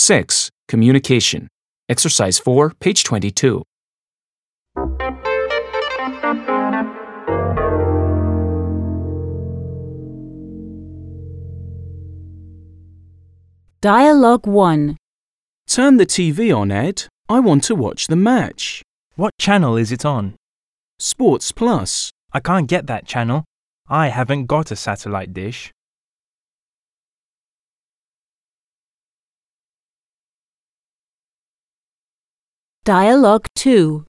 6. Communication. Exercise 4, page 22. Dialogue 1. Turn the TV on, Ed. I want to watch the match. What channel is it on? Sports Plus. I can't get that channel. I haven't got a satellite dish. Dialogue 2.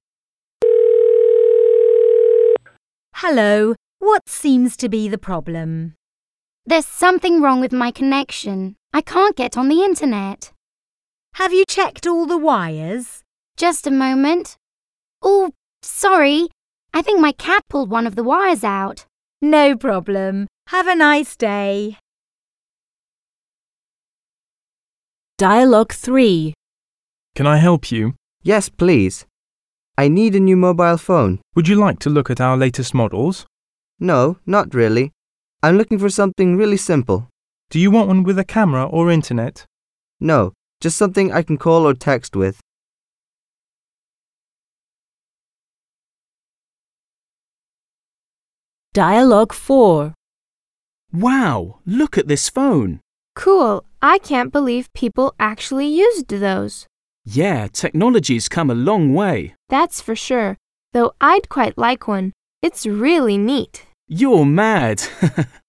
Hello, what seems to be the problem? There's something wrong with my connection. I can't get on the internet. Have you checked all the wires? Just a moment. Oh, sorry. I think my cat pulled one of the wires out. No problem. Have a nice day. Dialogue 3. Can I help you? Yes, please. I need a new mobile phone. Would you like to look at our latest models? No, not really. I'm looking for something really simple. Do you want one with a camera or internet? No, just something I can call or text with. Dialogue 4. Wow, look at this phone. Cool. I can't believe people actually used those. Yeah, technology's come a long way. That's for sure. Though I'd quite like one. It's really neat. You're mad.